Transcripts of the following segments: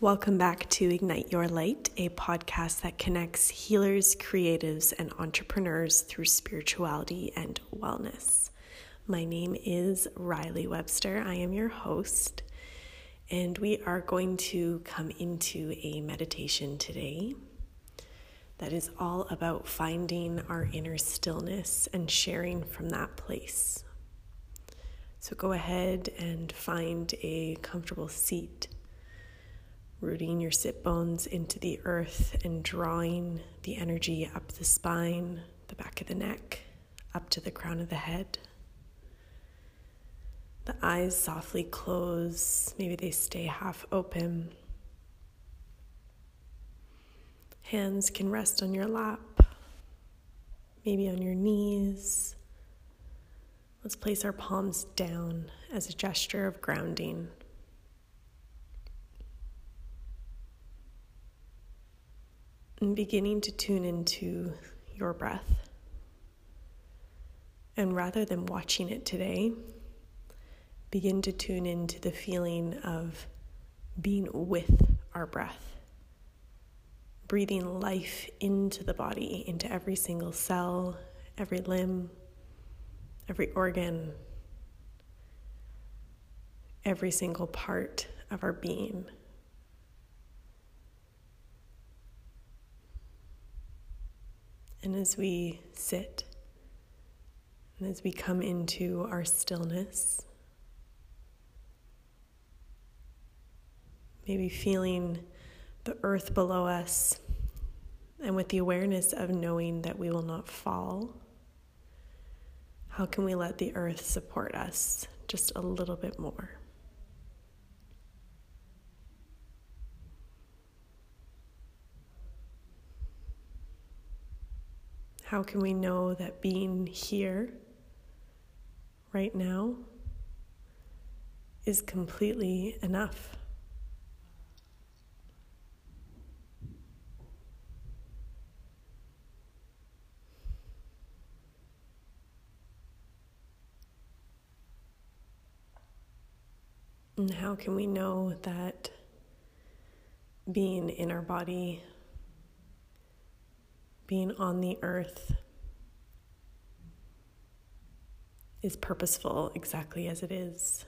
Welcome back to Ignite Your Light, a podcast that connects healers, creatives, and entrepreneurs through spirituality and wellness. My name is Riley Webster. I am your host, and we are going to come into a meditation today that is all about finding our inner stillness and sharing from that place. So go ahead and find a comfortable seat, rooting your sit bones into the earth and drawing the energy up the spine, the back of the neck, up to the crown of the head. The eyes softly close, maybe they stay half open. Hands can rest on your lap, maybe on your knees. Let's place our palms down as a gesture of grounding. And beginning to tune into your breath. And rather than watching it today, begin to tune into the feeling of being with our breath. Breathing life into the body, into every single cell, every limb, every organ, every single part of our being. And as we sit, and as we come into our stillness, maybe feeling the earth below us, and with the awareness of knowing that we will not fall, how can we let the earth support us just a little bit more? How can we know that being here, right now, is completely enough? And how can we know that being in our body, being on the earth, is purposeful exactly as it is?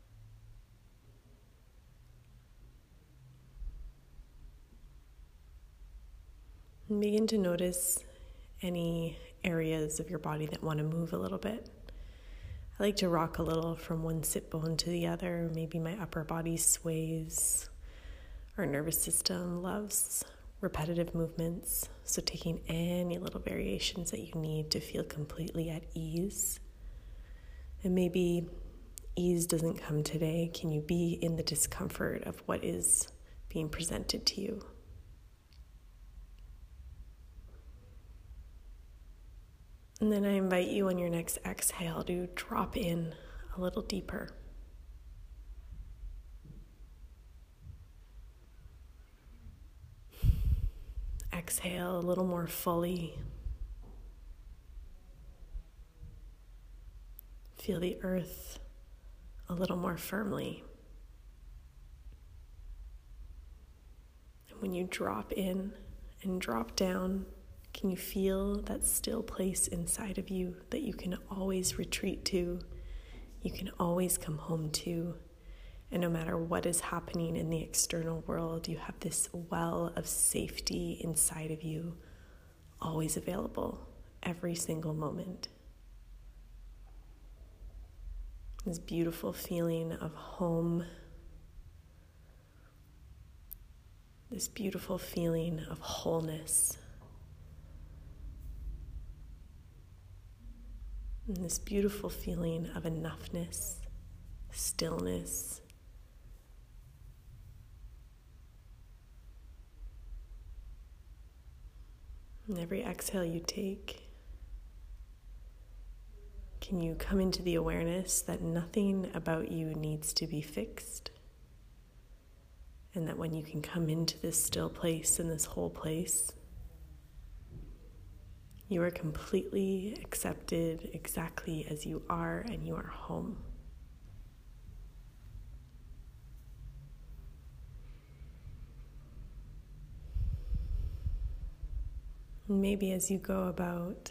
And begin to notice any areas of your body that want to move a little bit. I like to rock a little from one sit bone to the other. Maybe my upper body sways. Our nervous system loves repetitive movements, so taking any little variations that you need to feel completely at ease. And maybe ease doesn't come today. Can you be in the discomfort of what is being presented to you? And then I invite you on your next exhale to drop in a little deeper. Exhale a little more fully. Feel the earth a little more firmly. And when you drop in and drop down, can you feel that still place inside of you that you can always retreat to, you can always come home to, and no matter what is happening in the external world, you have this well of safety inside of you, always available, every single moment. This beautiful feeling of home, this beautiful feeling of wholeness, and this beautiful feeling of enoughness, stillness. And every exhale you take, can you come into the awareness that nothing about you needs to be fixed? And that when you can come into this still place and this whole place, you are completely accepted exactly as you are, and you are home. And maybe as you go about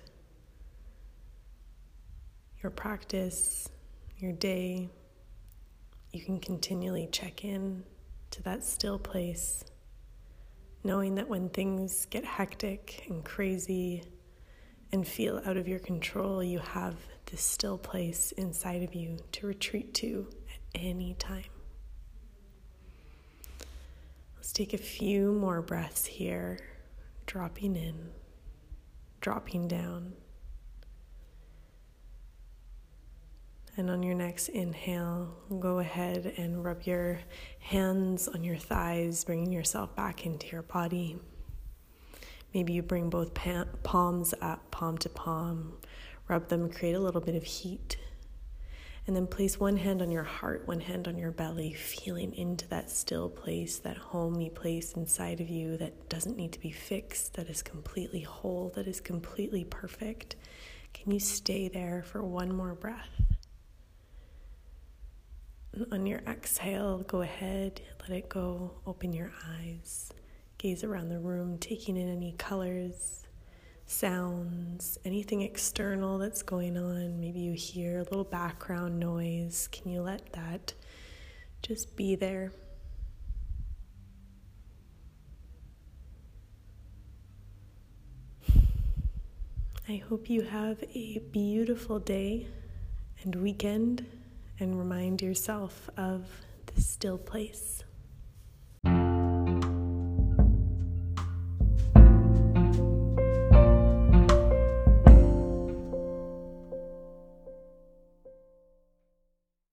your practice, your day, you can continually check in to that still place, knowing that when things get hectic and crazy and feel out of your control, you have this still place inside of you to retreat to at any time. Let's take a few more breaths here, dropping in, dropping down. And on your next inhale, go ahead and rub your hands on your thighs, bringing yourself back into your body. Maybe you bring both palms up, palm to palm, rub them, create a little bit of heat. And then place one hand on your heart, one hand on your belly, feeling into that still place, that homey place inside of you that doesn't need to be fixed, that is completely whole, that is completely perfect. Can you stay there for one more breath? And on your exhale, go ahead, let it go, open your eyes, gaze around the room, taking in any colors, sounds, anything external that's going on. Maybe you hear a little background noise. Can you let that just be there? I hope you have a beautiful day and weekend, and remind yourself of this still place.